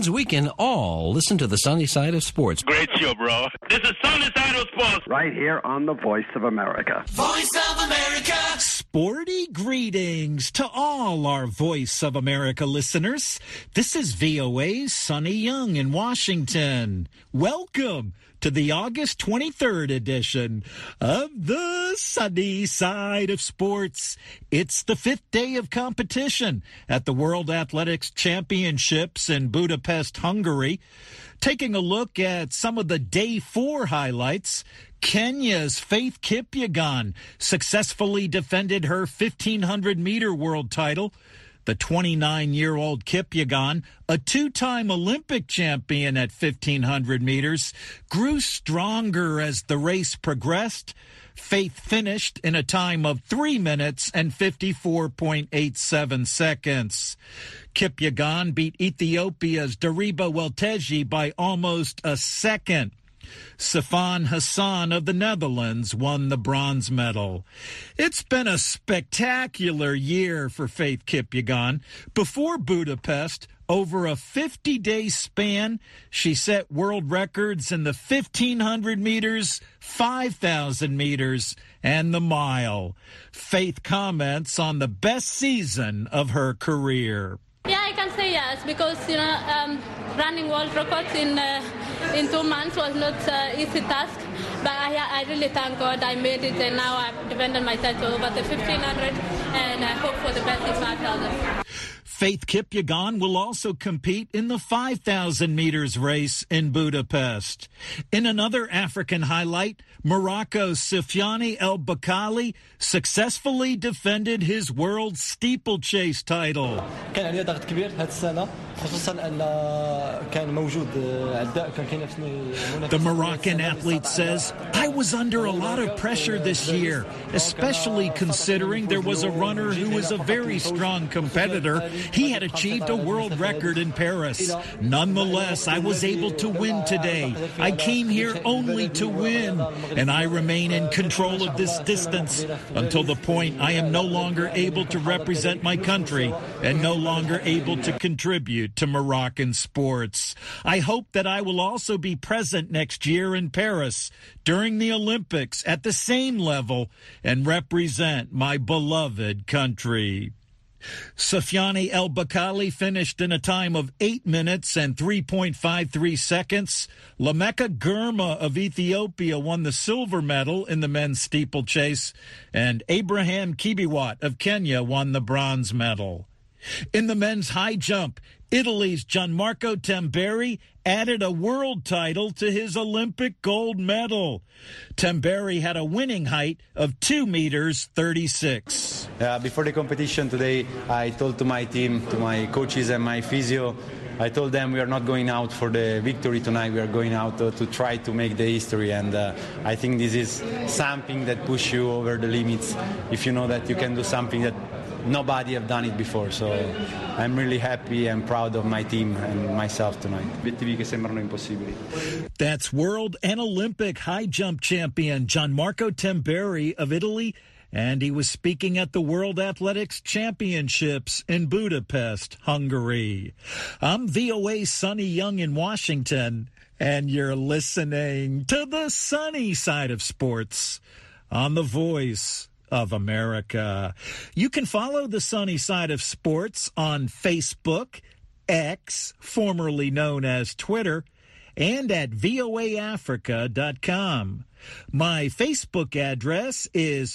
means we can all listen to the sunny side of sports. Great show, bro. This is Sunny Side of Sports. Right here on the Voice of America. Voice of America. Sporty greetings to all our Voice of America listeners. This is VOA's Sonny Young in Washington. Welcome to the August 23rd edition of the Sunny Side of Sports. It's the fifth day of competition at the World Athletics Championships in Budapest, Hungary. Taking a look at some of the Day 4 highlights, Kenya's Faith Kipyegon successfully defended her 1,500-meter world title. The 29-year-old Kipyegon, a two-time Olympic champion at 1,500 meters, grew stronger as the race progressed. Faith finished in a time of 3 minutes and 54.87 seconds. Kipyegon beat Ethiopia's Dariba Welteji by almost a second. Sifan Hassan of the Netherlands won the bronze medal. It's been a spectacular year for Faith Kipyegon. Before Budapest, over a 50-day span, she set world records in the 1,500 meters, 5,000 meters, and the mile. Faith comments on the best season of her career. Yeah, I can say yes, because running world records in 2 months was not an easy task. But I really thank God I made it, and now I've defended my title over the 1,500, and I hope for the best in 5,000. Faith Kipyegon will also compete in the 5,000 meters race in Budapest. In another African highlight, Morocco's Soufiane El Bakkali successfully defended his world steeplechase title. كان عليا ضغط كبير هذه السنة خصوصا أن كان موجود عداء كان كينافسني. The Moroccan athlete says, I was under a lot of pressure this year, especially considering there was a runner who was a very strong competitor. He had achieved a world record in Paris. Nonetheless, I was able to win today. I came here only to win, and I remain in control of this distance until the point I am no longer able to represent my country and no longer able to contribute to Moroccan sports. I hope that I will also be present next year in Paris during the Olympics at the same level and represent my beloved country. Soufiane El Bakkali finished in a time of 8 minutes and 3.53 seconds. Lameka Girma of Ethiopia won the silver medal in the men's steeplechase, and Abraham Kibiwat of Kenya won the bronze medal. In the men's high jump, Italy's Gianmarco Tamberi added a world title to his Olympic gold medal. Tamberi had a winning height of 2 meters 36. Before the competition today, I told to my team, to my coaches and my physio, I told them we are not going out for the victory tonight. We are going out to try to make the history. And I think this is something that pushes you over the limits if you know that you can do something that nobody have done it before. So I'm really happy and proud of my team and myself tonight. Obiettivi che sembrano impossibili. That's world and Olympic high jump champion Gianmarco Tamberi of Italy, and he was speaking at the World Athletics Championships in Budapest, Hungary. I'm VOA's Sonny Young in Washington, and you're listening to the sunny side of sports on the Voice of America. You can follow the Sunny Side of Sports on Facebook, X, formerly known as Twitter, and at voaafrica.com. My Facebook address is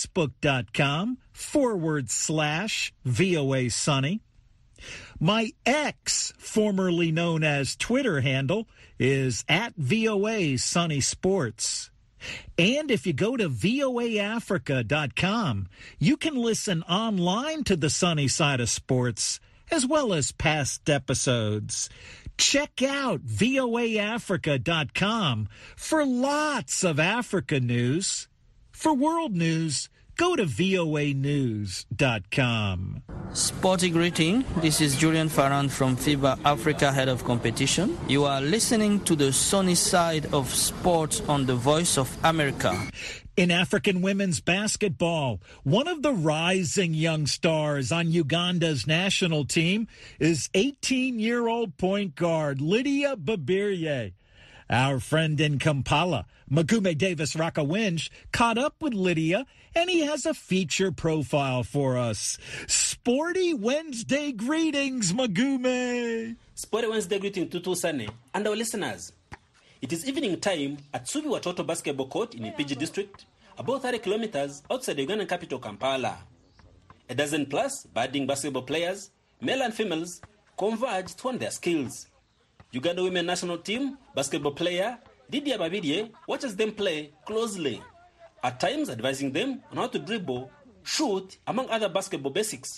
facebook.com/VOA Sunny. My X, formerly known as Twitter handle, is at VOA Sunny Sports. And if you go to voaafrica.com, you can listen online to the Sunny Side of Sports, as well as past episodes. Check out voaafrica.com for lots of Africa news. For world news, go to voanews.com. Sporty greeting. This is Julian Farran from FIBA Africa, head of competition. You are listening to the Sunny Side of Sports on the Voice of America. In African women's basketball, one of the rising young stars on Uganda's national team is 18-year-old point guard Lydia Babirye. Our friend in Kampala, Magume Davis Rakawinj, caught up with Lydia, and he has a feature profile for us. Sporty Wednesday greetings, Magume. Sporty Wednesday greeting to Tusane and our listeners. It is evening time at Subi Watoto Basketball Court in Mpigi District, about 30 kilometers outside the Ugandan capital, Kampala. A dozen plus budding basketball players, male and females, converge to hone their skills. Uganda women national team basketball player Lydia Babirye watches them play closely, at times advising them on how to dribble, shoot, among other basketball basics.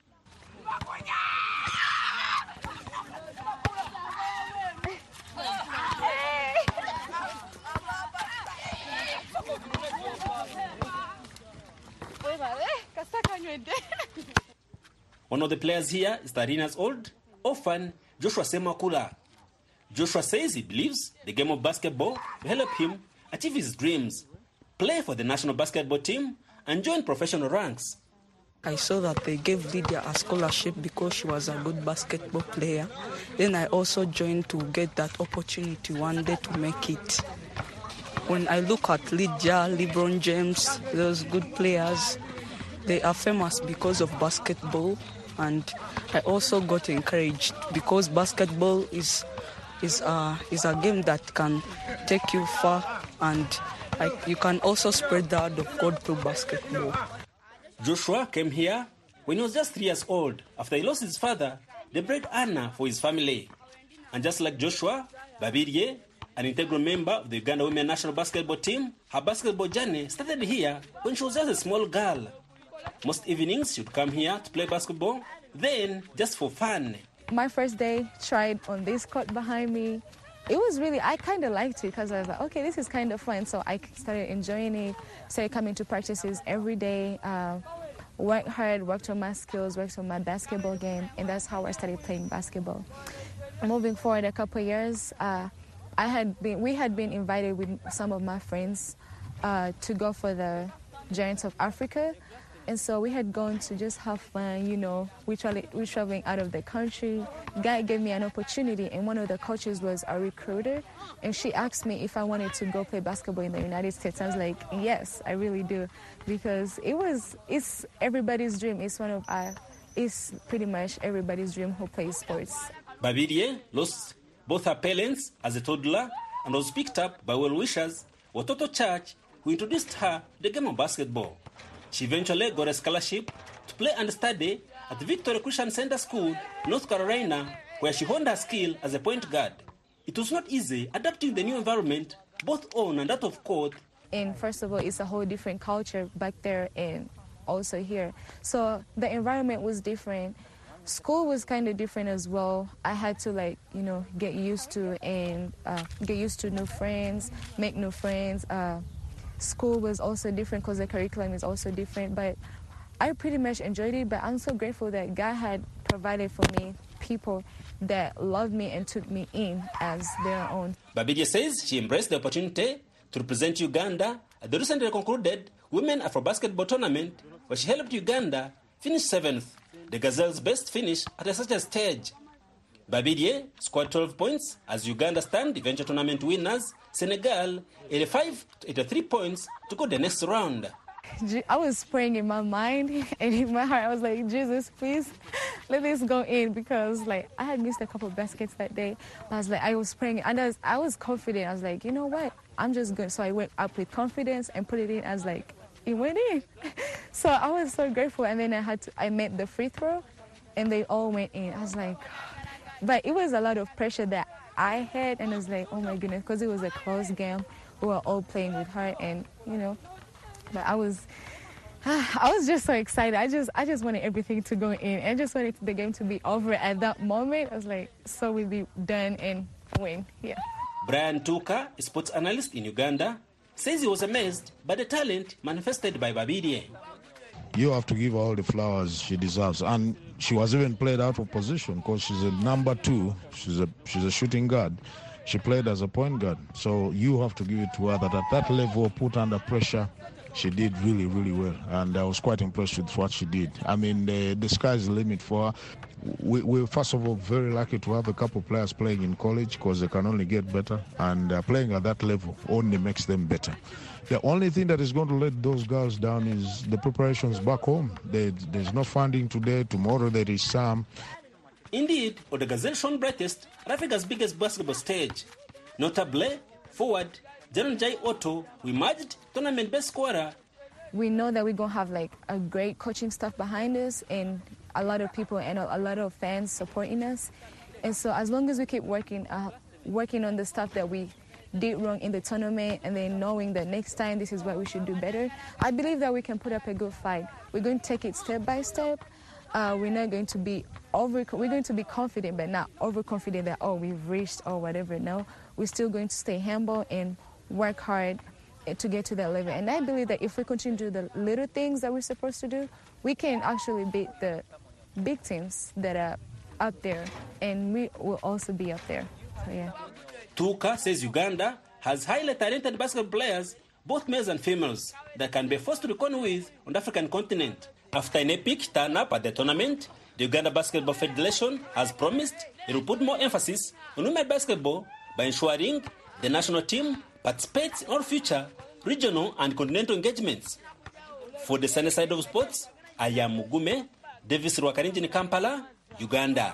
One of the players here is the arena's old orphan, Joshua Semakula. Joshua says he believes the game of basketball will help him achieve his dreams, play for the national basketball team, and join professional ranks. I saw that they gave Lydia a scholarship because she was a good basketball player. Then I also joined to get that opportunity one day to make it. When I look at Lydia, LeBron James, those good players, they are famous because of basketball. And I also got encouraged because basketball is a game that can take you far, and you can also spread the word of God through basketball. Joshua came here when he was just 3 years old after he lost his father, the breadwinner for his family. And just like Joshua, Babirye, an integral member of the Uganda women national basketball team, her basketball journey started here when she was just a small girl. Most evenings she'd come here to play basketball, then just for fun. My first day tried on this court behind me. It was really, I kind of liked it because I was like, okay, this is kind of fun. So I started enjoying it, started coming to practices every day, worked hard, worked on my skills, worked on my basketball game, and that's how I started playing basketball. Moving forward a couple of years, we had been invited with some of my friends to go for the Giants of Africa. And so we had gone to just have fun, you know, we're traveling out of the country. Guy gave me an opportunity, and one of the coaches was a recruiter, and she asked me if I wanted to go play basketball in the United States. I was like, yes, I really do, because it's everybody's dream. It's pretty much everybody's dream who plays sports. Babirye lost both her parents as a toddler and was picked up by well-wishers Watoto Church, who introduced her to the game of basketball. She eventually got a scholarship to play and study at the Victoria Christian Center School, North Carolina, where she honed her skill as a point guard. It was not easy adapting the new environment, both on and out of court. And first of all, it's a whole different culture back there and also here. So the environment was different. School was kind of different as well. I had to get used to new friends, make new friends. School was also different because the curriculum is also different, but I pretty much enjoyed it. But I'm so grateful that God had provided for me people that loved me and took me in as their own. Babirye says she embraced the opportunity to represent Uganda at the recently concluded Women Afro Basketball Tournament, where she helped Uganda finish 7th, the Gazelles' best finish at such a stage. Babirye scored 12 points as Uganda stand eventual tournament winners, Senegal, 85 to 83 points to go the next round. I was praying in my mind and in my heart. I was like, Jesus, please let this go in, because I had missed a couple of baskets that day. I was praying and I was confident. I was like, you know what? I'm just good. So I went up with confidence and put it in as it went in. So I was so grateful. And then I made the free throw and they all went in. I was like, but it was a lot of pressure that I had, and I was like, oh my goodness, because it was a close game. We were all playing with heart, and but I was just so excited. I just wanted everything to go in. I just wanted the game to be over at that moment. I was like, so we'll be done and win. Yeah. Brian Tuka, a sports analyst in Uganda, says he was amazed by the talent manifested by Babirye. You have to give her all the flowers she deserves. And she was even played out of position because she's a number 2. She's a shooting guard. She played as a point guard. So you have to give it to her that at that level, put under pressure, she did really, really well. And I was quite impressed with what she did. I mean, the sky's the limit for her. We're first of all very lucky to have a couple of players playing in college because they can only get better. And playing at that level only makes them better. The only thing that is going to let those girls down is the preparations back home. There's no funding today. Tomorrow there is some. Indeed, the Gazelle shone brightest at Africa's biggest basketball stage. Notably, forward Jaron Jai Otto, we emerged tournament best scorer. We know that we're going to have like a great coaching staff behind us and a lot of people and a lot of fans supporting us. And so as long as we keep working on the stuff that we did wrong in the tournament and then knowing that next time this is what we should do better, I believe that we can put up a good fight. We're going to take it step by step. We're not going to be we're going to be confident, but not overconfident that, we've reached or whatever. No, we're still going to stay humble and work hard to get to that level. And I believe that if we continue to do the little things that we're supposed to do, we can actually beat the big teams that are up there, and we will also be up there. So, yeah. Tuka says Uganda has highly talented basketball players, both males and females, that can be forced to reckon with on the African continent. After an epic turn-up at the tournament, the Uganda Basketball Federation has promised it will put more emphasis on women basketball by ensuring the national team participates in all future regional and continental engagements. For the sunny side of sports, I am Mugume Davis Rwakarinji in Kampala, Uganda.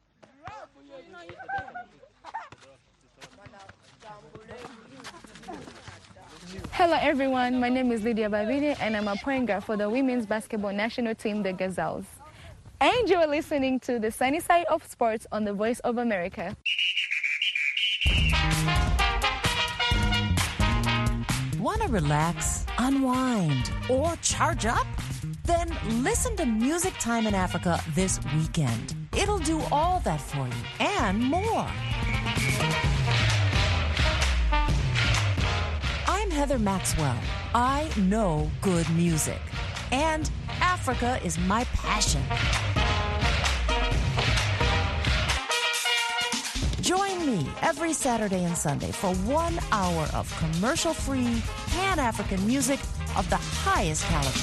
Hello everyone, my name is Lydia Babide and I'm a point guard for the women's basketball national team, the Gazelles. And you're listening to the sunny side of sports on the Voice of America. Want to relax, unwind, or charge up? Then listen to Music Time in Africa this weekend. It'll do all that for you and more. I'm Heather Maxwell. I know good music. And Africa is my passion. Join me every Saturday and Sunday for 1 hour of commercial-free, Pan-African music of the highest caliber.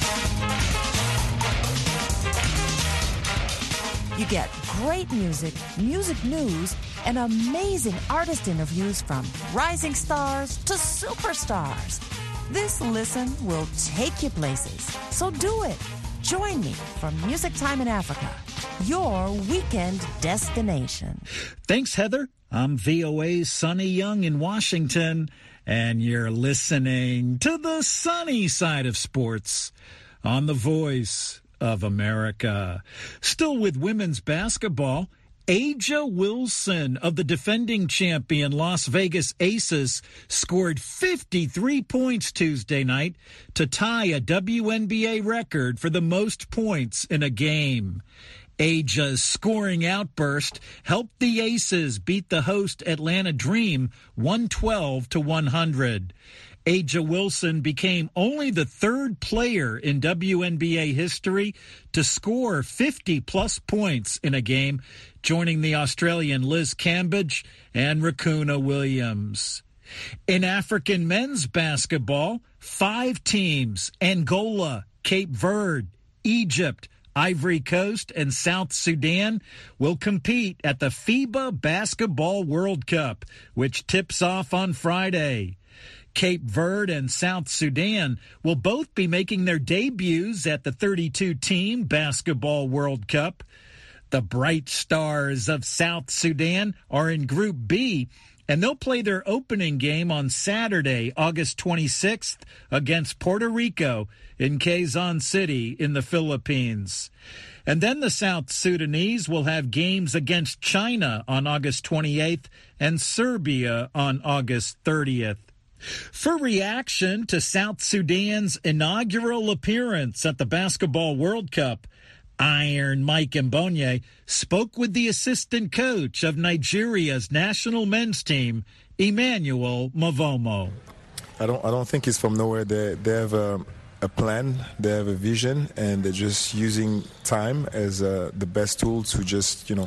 You get great music, music news, and amazing artist interviews from rising stars to superstars. This listen will take you places, so do it. Join me for Music Time in Africa, your weekend destination. Thanks, Heather. I'm VOA's Sonny Young in Washington, and you're listening to the sunny side of sports on the Voice of America. Still with women's basketball, A'ja Wilson of the defending champion Las Vegas Aces scored 53 points Tuesday night to tie a WNBA record for the most points in a game. A'ja's scoring outburst helped the Aces beat the host Atlanta Dream 112-100. A'ja Wilson became only the third player in WNBA history to score 50-plus points in a game, joining the Australian Liz Cambage and Rakuna Williams. In African men's basketball, 5 teams, Angola, Cape Verde, Egypt, Ivory Coast, and South Sudan, will compete at the FIBA Basketball World Cup, which tips off on Friday. Cape Verde and South Sudan will both be making their debuts at the 32-team Basketball World Cup. The Bright Stars of South Sudan are in Group B, and they'll play their opening game on Saturday, August 26th, against Puerto Rico in Quezon City in the Philippines. And then the South Sudanese will have games against China on August 28th and Serbia on August 30th. For reaction to South Sudan's inaugural appearance at the Basketball World Cup, Iron Mike Mbonye spoke with the assistant coach of Nigeria's national men's team, Emmanuel Mavomo. I don't think it's from nowhere. They have a plan, they have a vision, and they're just using time as the best tool to just,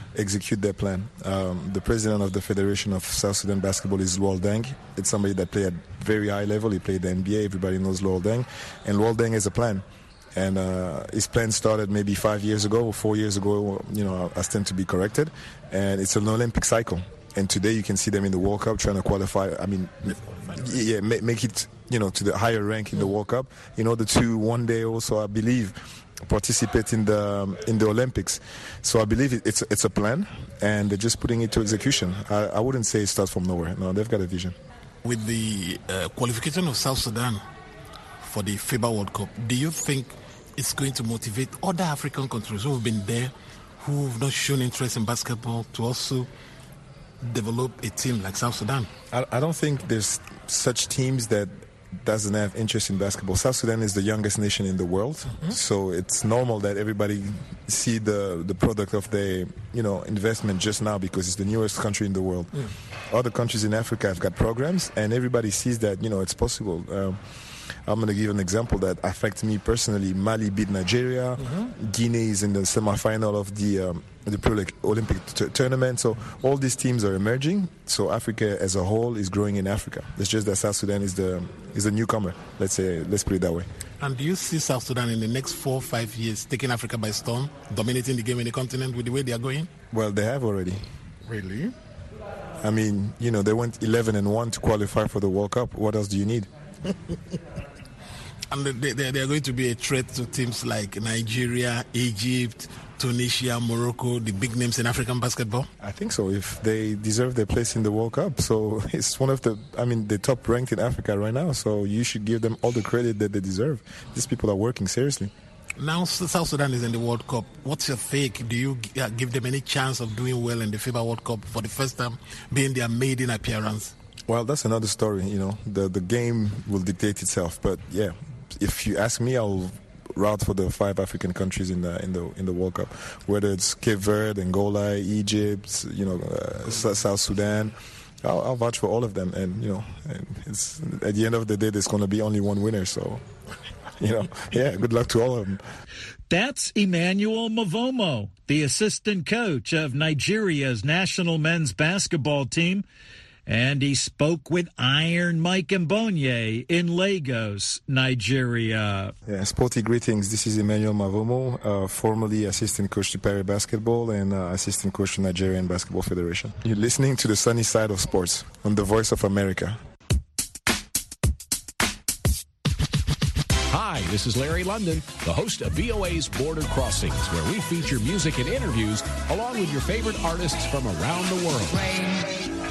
execute their plan. The president of the Federation of South Sudan Basketball is Luol Deng. It's somebody that played at very high level. He played the NBA. Everybody knows Luol Deng. And Luol Deng has a plan. And his plan started maybe 5 years ago or 4 years ago. I stand to be corrected. And it's an Olympic cycle. And today you can see them in the World Cup trying to qualify. I mean, make it, to the higher rank in the World Cup in order to one day also, I believe, participate in the Olympics. So I believe it's a plan, and they're just putting it to execution. I wouldn't say it starts from nowhere. No, they've got a vision. With the qualification of South Sudan for the FIBA World Cup, do you think it's going to motivate other African countries who have been there, who have not shown interest in basketball, to also develop a team like South Sudan? I don't think there's such teams that doesn't have interest in basketball. South Sudan is the youngest nation in the world, so it's normal that everybody see the product of their investment just now because it's the newest country in the world. Other countries in Africa have got programs, and everybody sees that it's possible. I'm going to give an example that affects me personally. Mali beat Nigeria. Guinea is in the semi-final of the Olympic tournament. So all these teams are emerging. So Africa as a whole is growing in Africa. It's just that South Sudan is the newcomer. Let's put it that way. And do you see South Sudan in the next 4 or 5 years taking Africa by storm, dominating the game in the continent with the way they are going? Well, they have already. Really? I mean, they went 11-1 to qualify for the World Cup. What else do you need? And they are going to be a threat to teams like Nigeria, Egypt, Tunisia, Morocco, the big names in African basketball? I think so, if they deserve their place in the World Cup. So it's one of the top ranked in Africa right now. So you should give them all the credit that they deserve. These people are working seriously. Now South Sudan is in the World Cup. What's your take? Do you give them any chance of doing well in the FIBA World Cup for the first time, being their maiden appearance? Well, that's another story. The game will dictate itself. But yeah, if you ask me, I'll route for the 5 African countries in the World Cup, whether it's Cape Verde, Angola, Egypt, South Sudan. I'll vouch for all of them, and it's at the end of the day, there's going to be only one winner. So, good luck to all of them. That's Emmanuel Mavomo, the assistant coach of Nigeria's national men's basketball team. And he spoke with Iron Mike Mbonye in Lagos, Nigeria. Yeah, sporty greetings. This is Emmanuel Mavomo, formerly assistant coach to Paris Basketball and assistant coach to Nigerian Basketball Federation. You're listening to the sunny side of sports on the Voice of America. Hi, this is Larry London, the host of VOA's Border Crossings, where we feature music and interviews along with your favorite artists from around the world.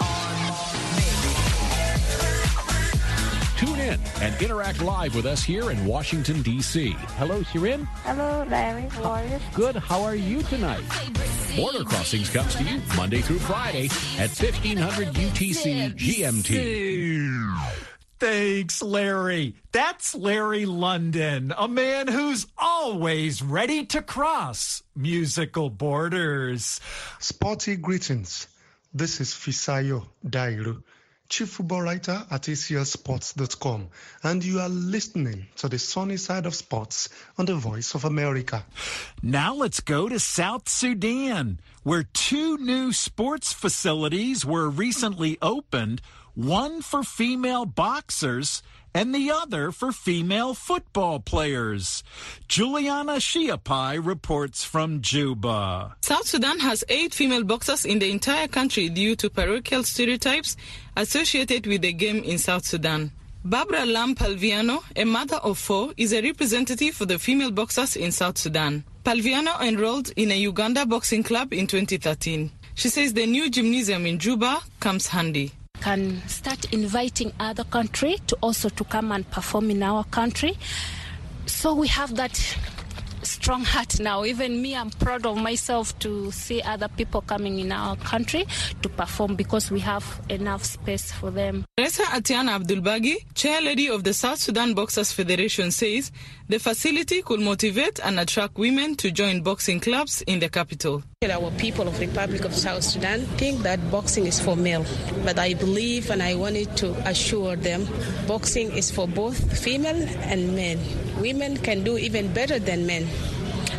Tune in and interact live with us here in Washington, D.C. Hello, Shirin. Hello, Larry. How are you? Good. How are you tonight? Border Crossings comes to you Monday through Friday at 1500 UTC GMT. Thanks, Larry. That's Larry London, a man who's always ready to cross musical borders. Sporty greetings. This is Fisayo Dairu, Chief Football Writer at ACLSports.com, and you are listening to the sunny side of sports on the Voice of America. Now let's go to South Sudan, where 2 new sports facilities were recently opened, one for female boxers and the other for female football players. Juliana Shiapai reports from Juba. South Sudan has 8 female boxers in the entire country due to parochial stereotypes associated with the game in South Sudan. Barbara Lam Palviano, a mother of 4, is a representative for the female boxers in South Sudan. Palviano enrolled in a Uganda boxing club in 2013. She says the new gymnasium in Juba comes handy. Can start inviting other country to also to come and perform in our country. So we have that strong heart now. Even me, I'm proud of myself to see other people coming in our country to perform because we have enough space for them. Reza Atiana Abdulbagi, chair lady of the South Sudan Boxers Federation, says the facility could motivate and attract women to join boxing clubs in the capital. Our people of the Republic of South Sudan think that boxing is for male, but I believe and I wanted to assure them boxing is for both female and men. Women can do even better than men.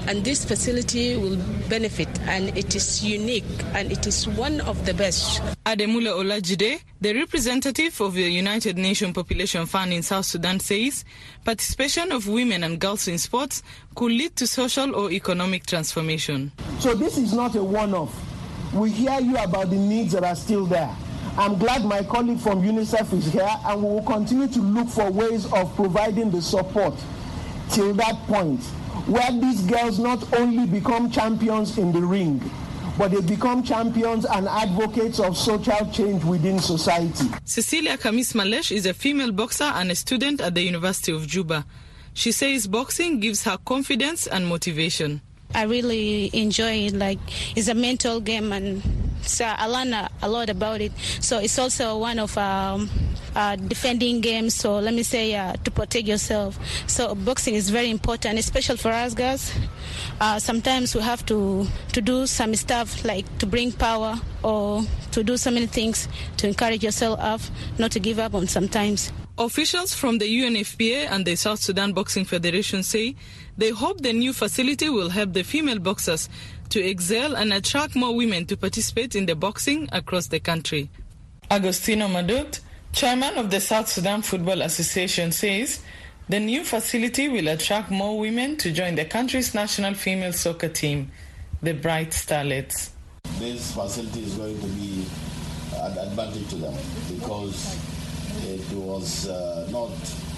And this facility will benefit, and it is unique, and it is one of the best. Ademula Olajide, the representative of the United Nations Population Fund in South Sudan, says participation of women and girls in sports could lead to social or economic transformation. So this is not a one-off. We hear you about the needs that are still there. I'm glad my colleague from UNICEF is here, and we will continue to look for ways of providing the support till that point, where these girls not only become champions in the ring, but they become champions and advocates of social change within society. Cecilia Kamis Malesh is a female boxer and a student at the University of Juba. She says boxing gives her confidence and motivation. I really enjoy it. Like, it's a mental game, and so I learn a lot about it. So it's also one of defending games. So let me say to protect yourself. So boxing is very important, especially for us girls. Sometimes we have to do some stuff like to bring power or to do so many things to encourage yourself up, not to give up on sometimes. Officials from the UNFPA and the South Sudan Boxing Federation say they hope the new facility will help the female boxers to excel and attract more women to participate in the boxing across the country. Agostino Madut, chairman of the South Sudan Football Association, says the new facility will attract more women to join the country's national female soccer team, the Bright Starlets. This facility is going to be an advantage to them because it was not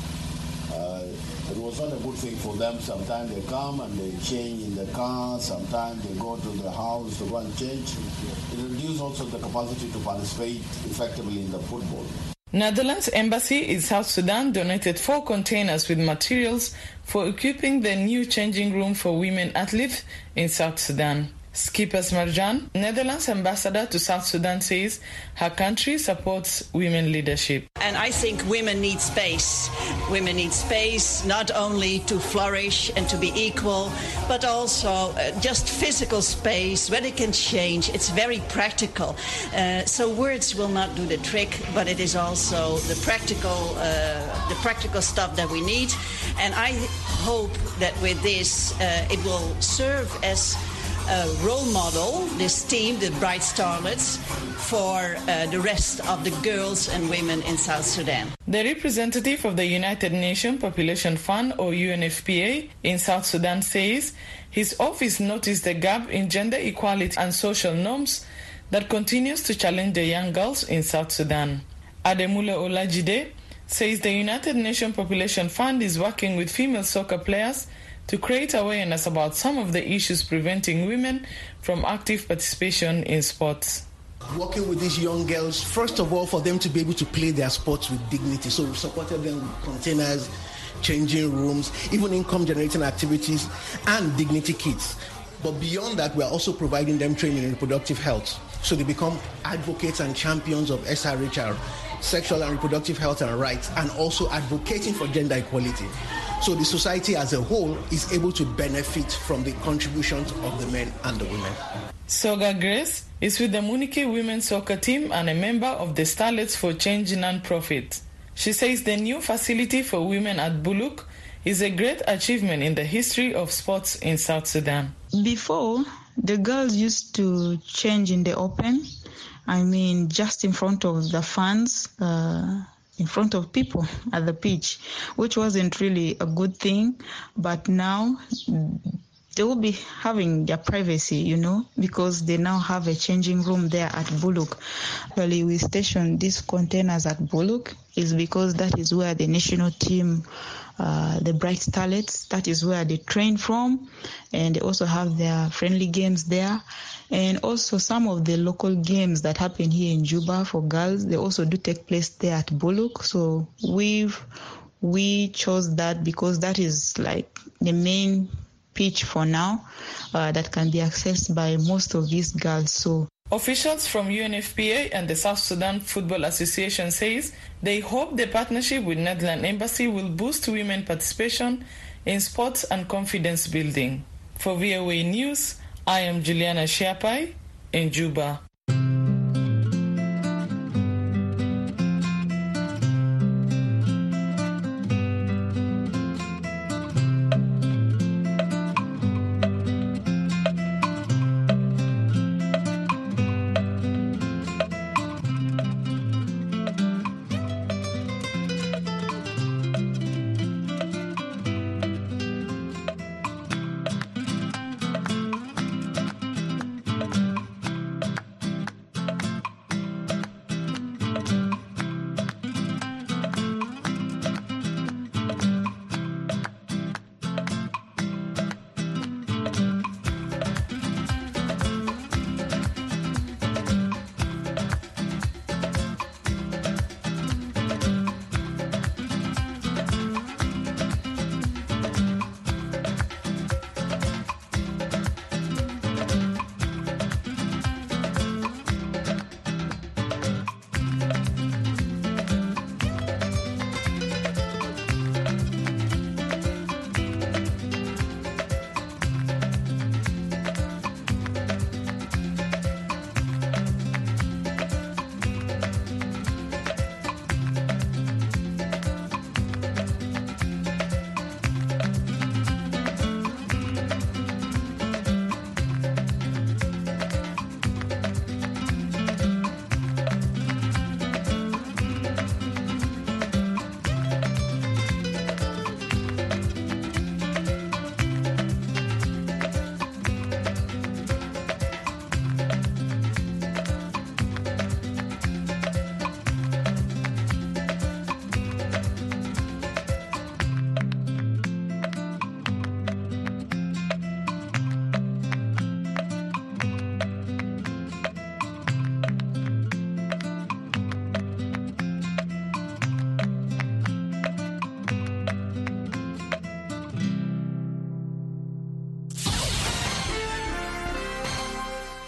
a good thing for them. Sometimes they come and they change in the car. Sometimes they go to the house to go and change. It reduces also the capacity to participate effectively in the football. Netherlands Embassy in South Sudan donated 4 containers with materials for equipping the new changing room for women athletes in South Sudan. Skippers Marjan, Netherlands ambassador to South Sudan, says her country supports women leadership. And I think women need space. Women need space not only to flourish and to be equal, but also just physical space where they can change. It's very practical. So words will not do the trick, but it is also the practical stuff that we need. And I hope that with this, it will serve as a role model, this team, the Bright Starlets, for the rest of the girls and women in South Sudan. The representative of the United Nations Population Fund, or UNFPA, in South Sudan says his office noticed the gap in gender equality and social norms that continues to challenge the young girls in South Sudan. Ademula Olajide says the United Nations Population Fund is working with female soccer players to create awareness about some of the issues preventing women from active participation in sports. Working with these young girls, first of all, for them to be able to play their sports with dignity. So we supported them with containers, changing rooms, even income-generating activities, and dignity kits. But beyond that, we are also providing them training in reproductive health. So they become advocates and champions of SRHR, sexual and reproductive health and rights, and also advocating for gender equality. So the society as a whole is able to benefit from the contributions of the men and the women. Soga Grace is with the Munike women's soccer team and a member of the Starlets for Change non-profit. She says the new facility for women at Buluk is a great achievement in the history of sports in South Sudan. Before, the girls used to change in the open, just in front of the fans, in front of people at the pitch, which wasn't really a good thing. But now they will be having their privacy, because they now have a changing room there at Buluk. Really, we stationed these containers at Buluk is because that is where the national team, the Bright Starlets, that is where they train from, and they also have their friendly games there. And also some of the local games that happen here in Juba for girls, they also do take place there at Buluk. So we chose that because that is like the main pitch for now that can be accessed by most of these girls. So officials from UNFPA and the South Sudan Football Association says they hope the partnership with Netherlands Embassy will boost women participation in sports and confidence building. For VOA News, I am Juliana Shiapai in Juba.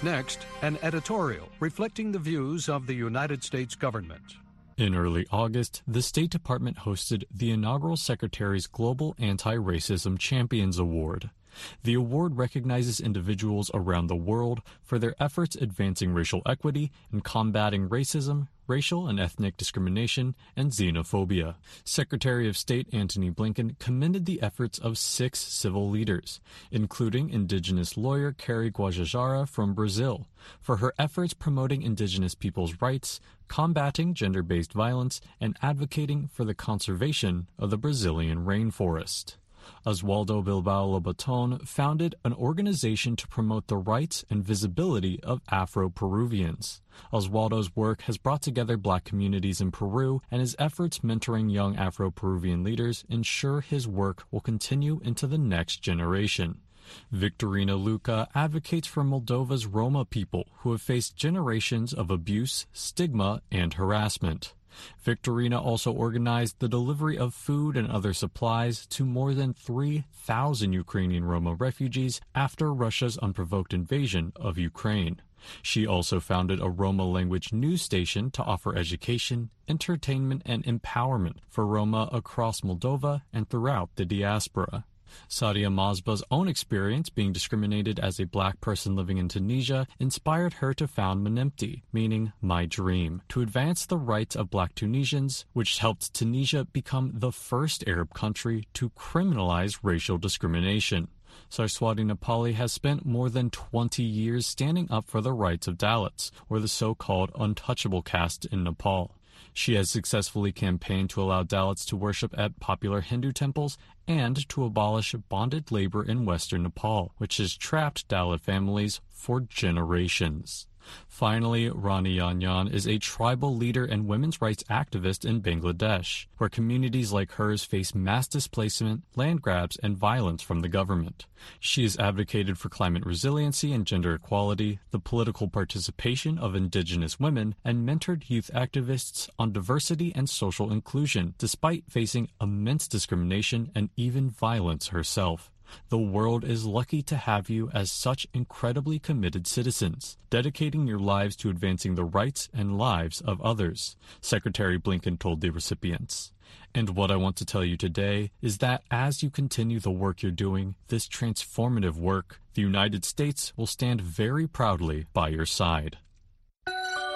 Next, an editorial reflecting the views of the United States government. In early August, the State Department hosted the inaugural Secretary's Global Anti-Racism Champions Award. The award recognizes individuals around the world for their efforts advancing racial equity and combating racism, racial and ethnic discrimination, and xenophobia. Secretary of State Antony Blinken commended the efforts of 6 civil leaders, including indigenous lawyer Carrie Guajajara from Brazil, for her efforts promoting indigenous people's rights, combating gender-based violence, and advocating for the conservation of the Brazilian rainforest. Oswaldo Bilbao Lobaton founded an organization to promote the rights and visibility of Afro-Peruvians. Oswaldo's work has brought together Black communities in Peru, and his efforts mentoring young Afro-Peruvian leaders ensure his work will continue into the next generation. Victorina Luca advocates for Moldova's Roma people who have faced generations of abuse, stigma, and harassment. Victorina also organized the delivery of food and other supplies to more than 3,000 Ukrainian Roma refugees after Russia's unprovoked invasion of Ukraine. She also founded a Roma language news station to offer education, entertainment, and empowerment for Roma across Moldova and throughout the diaspora. Sadia Mazba's own experience being discriminated as a Black person living in Tunisia inspired her to found Menempti, meaning my dream, to advance the rights of Black Tunisians, which helped Tunisia become the first Arab country to criminalize racial discrimination. Saraswati Nepali has spent more than 20 years standing up for the rights of Dalits, or the so-called untouchable caste in Nepal. She has successfully campaigned to allow Dalits to worship at popular Hindu temples and to abolish bonded labor in western Nepal, which has trapped Dalit families for generations. Finally, Rani Yanyan is a tribal leader and women's rights activist in Bangladesh, where communities like hers face mass displacement, land grabs, and violence from the government. She has advocated for climate resiliency and gender equality, the political participation of indigenous women, and mentored youth activists on diversity and social inclusion, despite facing immense discrimination and even violence herself. The world is lucky to have you as such incredibly committed citizens, dedicating your lives to advancing the rights and lives of others, Secretary Blinken told the recipients. And what I want to tell you today is that as you continue the work you're doing, this transformative work, the United States will stand very proudly by your side.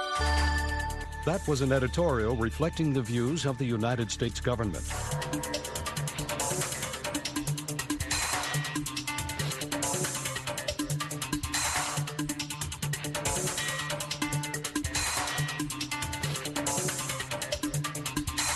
That was an editorial reflecting the views of the United States government.